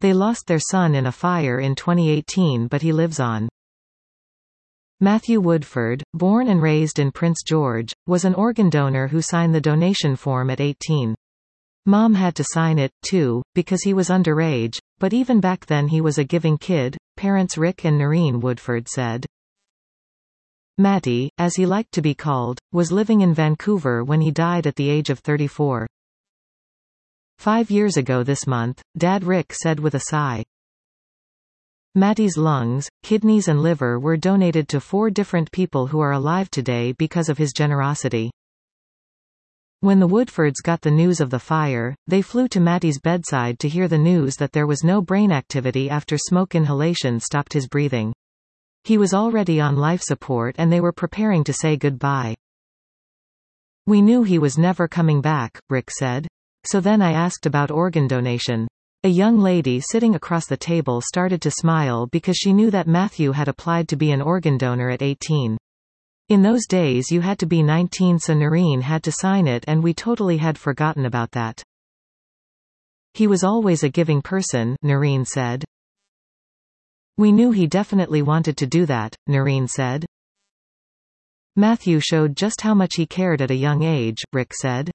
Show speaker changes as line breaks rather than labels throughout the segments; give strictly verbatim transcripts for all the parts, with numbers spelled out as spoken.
They lost their son in a fire in twenty eighteen, but he lives on. Matthew Woodford, born and raised in Prince George, was an organ donor who signed the donation form at eighteen. Mom had to sign it, too, because he was underage, but even back then he was a giving kid, parents Rick and Noreen Woodford said. Matty, as he liked to be called, was living in Vancouver when he died at the age of thirty-four. Five years ago this month, Dad Rick said with a sigh. Matty's lungs, kidneys and liver were donated to four different people who are alive today because of his generosity. When the Woodfords got the news of the fire, they flew to Matty's bedside to hear the news that there was no brain activity after smoke inhalation stopped his breathing. He was already on life support and they were preparing to say goodbye. We knew he was never coming back, Rick said. So then I asked about organ donation. A young lady sitting across the table started to smile because she knew that Matthew had applied to be an organ donor at eighteen. In those days you had to be nineteen, so Noreen had to sign it and we totally had forgotten about that. He was always a giving person, Noreen said. We knew he definitely wanted to do that, Noreen said. Matthew showed just how much he cared at a young age, Rick said.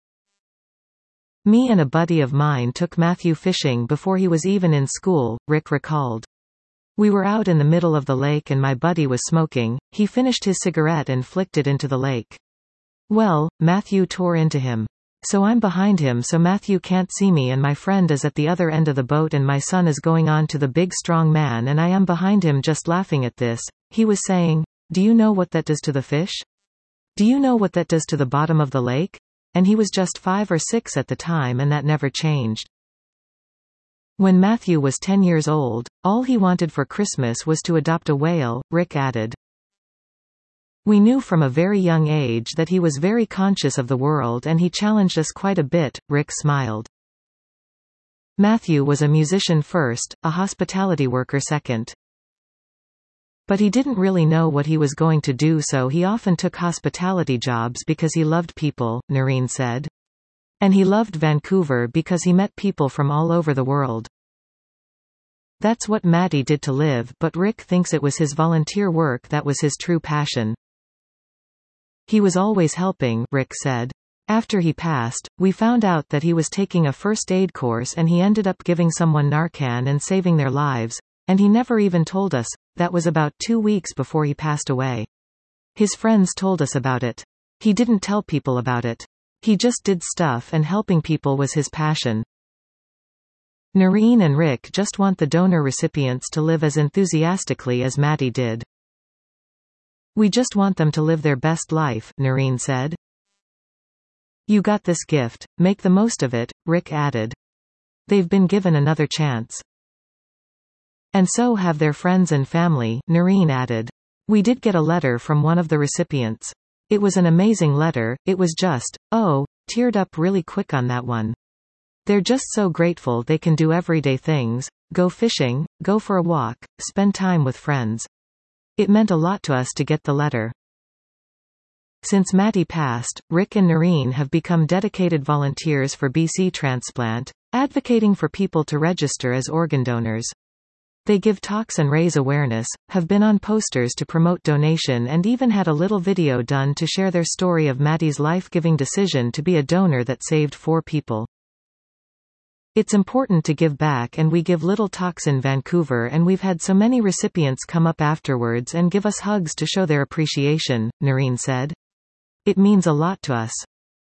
Me and a buddy of mine took Matthew fishing before he was even in school, Rick recalled. We were out in the middle of the lake and my buddy was smoking. He finished his cigarette and flicked it into the lake. Well, Matthew tore into him. So I'm behind him so Matthew can't see me and my friend is at the other end of the boat and my son is going on to the big strong man and I am behind him just laughing at this. He was saying, do you know what that does to the fish? Do you know what that does to the bottom of the lake? And he was just five or six at the time and that never changed. When Matthew was ten years old, all he wanted for Christmas was to adopt a whale, Rick added. We knew from a very young age that he was very conscious of the world and he challenged us quite a bit, Rick smiled. Matthew was a musician first, a hospitality worker second. But he didn't really know what he was going to do so he often took hospitality jobs because he loved people, Noreen said. And he loved Vancouver because he met people from all over the world. That's what Matty did to live, but Rick thinks it was his volunteer work that was his true passion. He was always helping, Rick said. After he passed, we found out that he was taking a first aid course and he ended up giving someone Narcan and saving their lives, and he never even told us. That was about two weeks before he passed away. His friends told us about it. He didn't tell people about it. He just did stuff and helping people was his passion. Noreen and Rick just want the donor recipients to live as enthusiastically as Matty did. We just want them to live their best life, Noreen said. You got this gift, make the most of it, Rick added. They've been given another chance. And so have their friends and family, Noreen added. We did get a letter from one of the recipients. It was an amazing letter, it was just, oh, teared up really quick on that one. They're just so grateful they can do everyday things, go fishing, go for a walk, spend time with friends. It meant a lot to us to get the letter. Since Matty passed, Rick and Noreen have become dedicated volunteers for B C Transplant, advocating for people to register as organ donors. They give talks and raise awareness, have been on posters to promote donation and even had a little video done to share their story of Matty's life-giving decision to be a donor that saved four people. It's important to give back and we give little talks in Vancouver and we've had so many recipients come up afterwards and give us hugs to show their appreciation, Noreen said. It means a lot to us.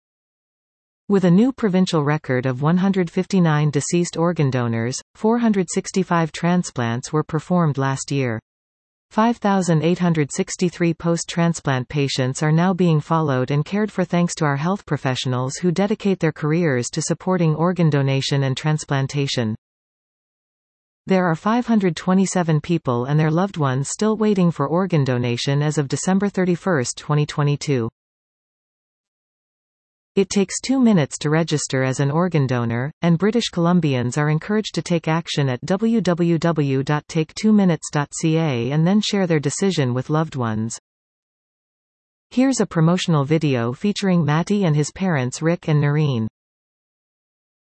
With a new provincial record of one hundred fifty-nine deceased organ donors, four hundred sixty-five transplants were performed last year. five thousand eight hundred sixty-three post-transplant patients are now being followed and cared for thanks to our health professionals who dedicate their careers to supporting organ donation and transplantation. There are five hundred twenty-seven people and their loved ones still waiting for organ donation as of December thirty-first, twenty twenty-two. It takes two minutes to register as an organ donor, and British Columbians are encouraged to take action at w w w dot take two minutes dot c a and then share their decision with loved ones. Here's a promotional video featuring Matty and his parents Rick and Noreen.